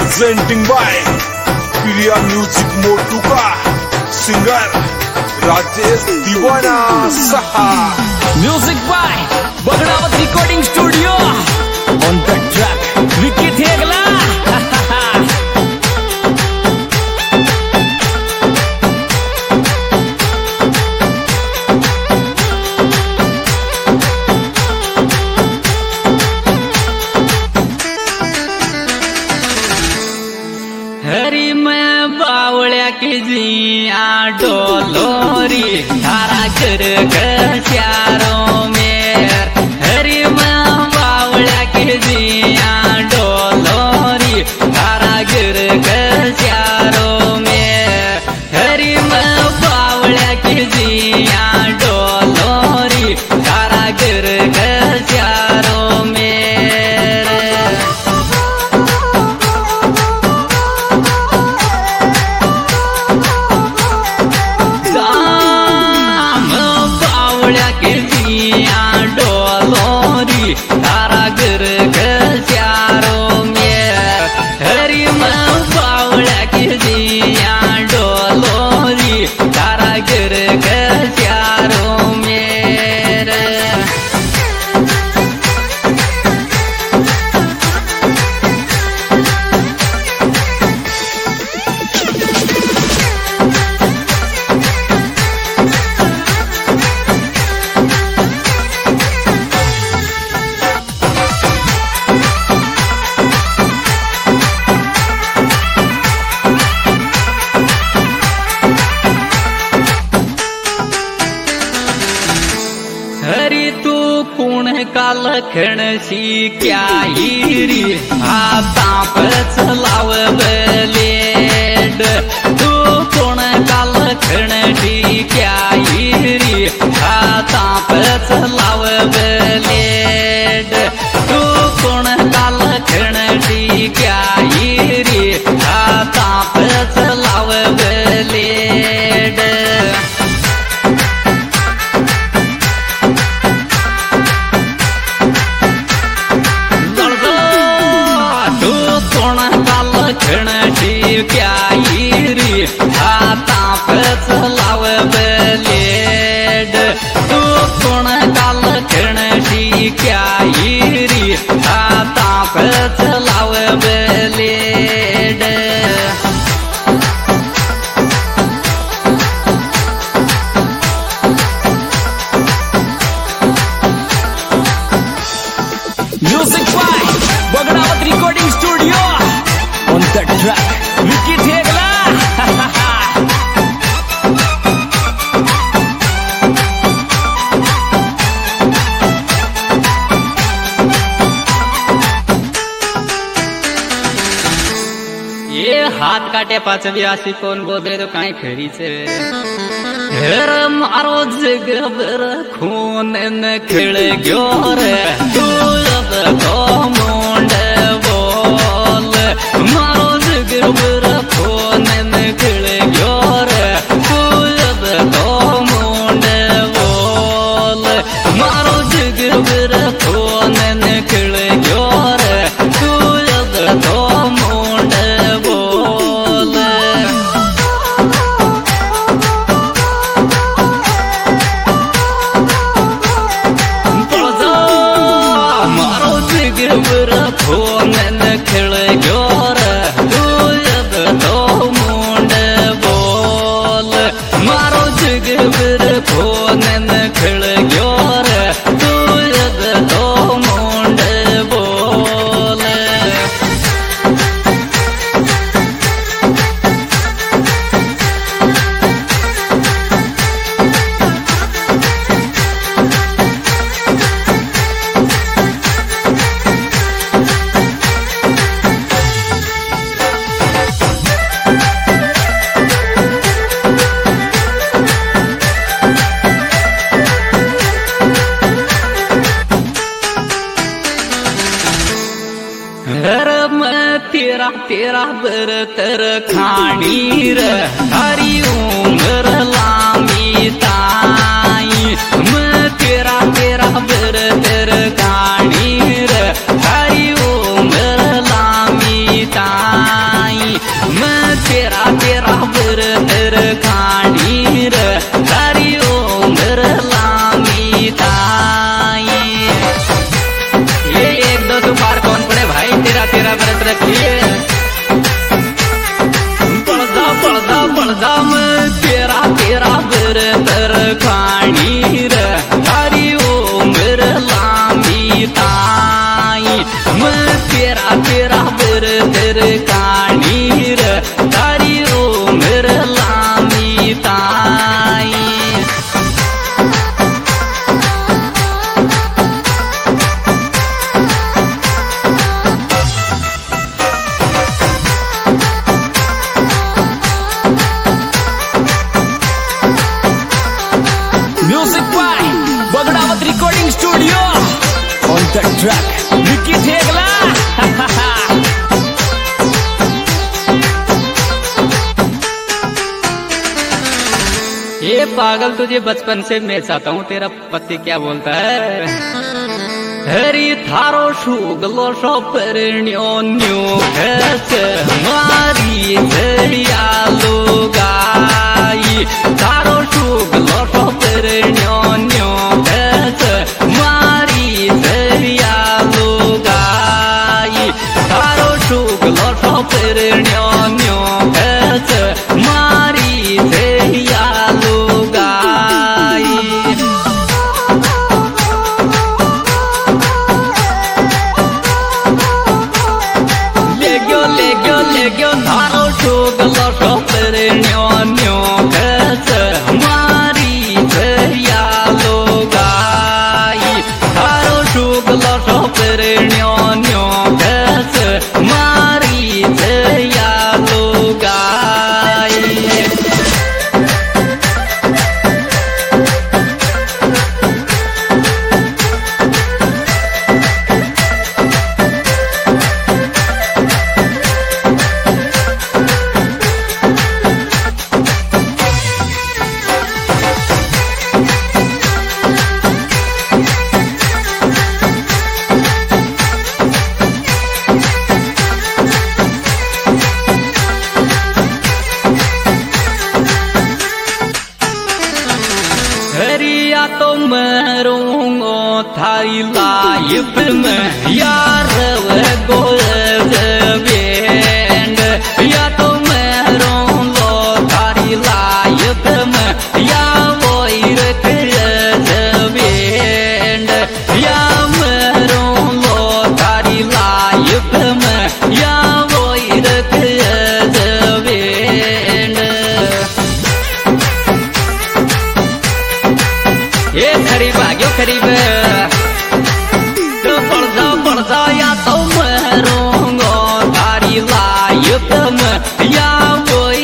presenting by Priya Music Motuka, singer Rajesh Diwana Saha. Music by Bagdawat Recording Studio. On the track, Vicky Thegla. हरी मैं बावळ्या की जिया डोलोरी धारा कर चारों में। हरी मैं बावळ्या की जिया डोलोरी धारा कर चारों में। हरी मैं बावळ्या की जिया डोलोरी धारा कर चारों में। डोलोरी तारा गिर चारों में। हरी मैं बावळ्या की जिया डोलोरी तारा गिर चारों में। हरी तू कुण का लखण सी क्या हिरी आता चलाव बलेड। तू कुण का लखण सी क्या हिरी आता चलाव बलेड। तू कुण का लखण सी क्या हिरी आता चलाव बलेड। क्या हिरी आता चलाव बलेड। तू कोण काल खणशी क्या हिरी आता चलाव बलेड। Music by Bagdawat recording studio. On the track, Vicky Thegla. ये हाथ काटे पाचवी अशी कोण बोलते तो काय खरीच हेर मारो जगभर खून न खेळ ग्यो रे। तू अब तो मोंड बोल मारो जगभर खून न खेळ ग्यो रे। तू अब तो मोंड बोल मारो जगभर खून न खेळ ग्यो रे। तू अब तो मोंड बोल। मारो जगभर खून न खेळ ग्यो रे। तू अब तो मोंड बोल मारो जगभर खून न खेळ ग्यो रे। तू अब तो मोंड बोल। तेरा तेरा बर तर खाणी र हरी उमर लांबी ताई। तेरा तेरा बर तर खाणी र हरी उमर लांबी ताई। the track, Vicky Thegla. ये पागल तुझे बचपन से मैं चाहता हूँ, तेरा पति क्या बोलता है? हरी थारो शुगलो शोपर न्यो न्यो कैसे मारी झरिया लोगाई, थारो शुगलो शोपर न्यो न्यो कैसे मारी झरिया लोगाई, थारो शुगलो शोपर न्यो न्यो कैसे मारी झरिया लोगाई। लेग्यो थारो शुगलो शोपर न्यो न्यो कैसे मारी झरिया लोगाई, थारो शुगलो शोपर न्यो न्यो कैसे मारी झरिया लोगाई। हरिया तो मरूंगो थारी लाइफ में यार गोविंद, या तो मरूंगो थारी लाइफ में या वो गोविंद, या मरूंगो थारी लाइफ में या वो गोविंद। ये खरीब आगे खरीब तो पड़ जा या तो मरूंगो थारी लाइफ में या कोई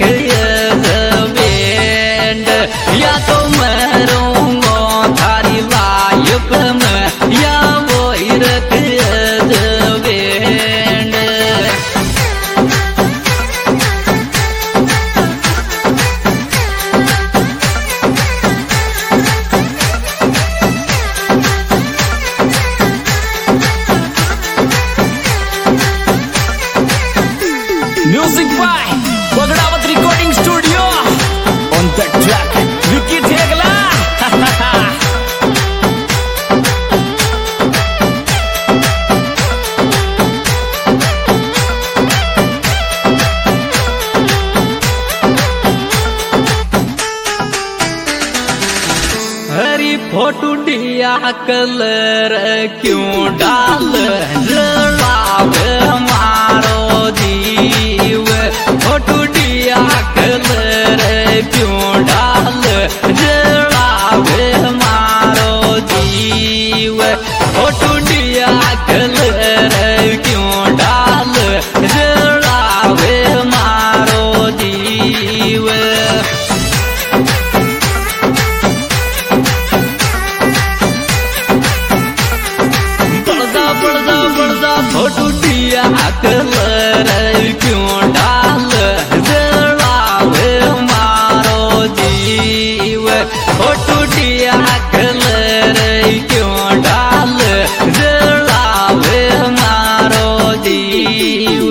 रखेंड, या तो मरूंगो थारी लाइफ में या कोई रखेंड। Music by Bagdawat Recording Studio. On the track, Vicky Thegla. हरी फोटो दिया कलर क्यों डाल जलावे मारो जीव, फोटो दिया कलर क्यों डाल जलावे मारो जीव, फोटो दिया कलर क्यों डाल जलावे मारो जीव। बड़दा फोटो दिया कलर क्यों डाल जलावे मारो जीव, फोटो दिया कलर क्यों डाल जलावे मारो जीव।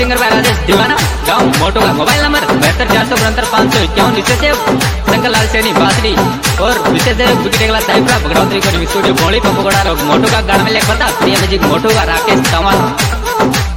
सिंगर बाय राजेश दीवाना, गाँव मोटो का। मोबाइल नंबर 72 शंकर लाल सैनी बासरी और विशेष बुकिटेगला साइफ्रा भगड़ौत्री को स्टूडियो भोली पपगोड़ा मोटो का गाड़ में लेख पता प्रिय म्यूजिक मोटो का राकेश तंवर।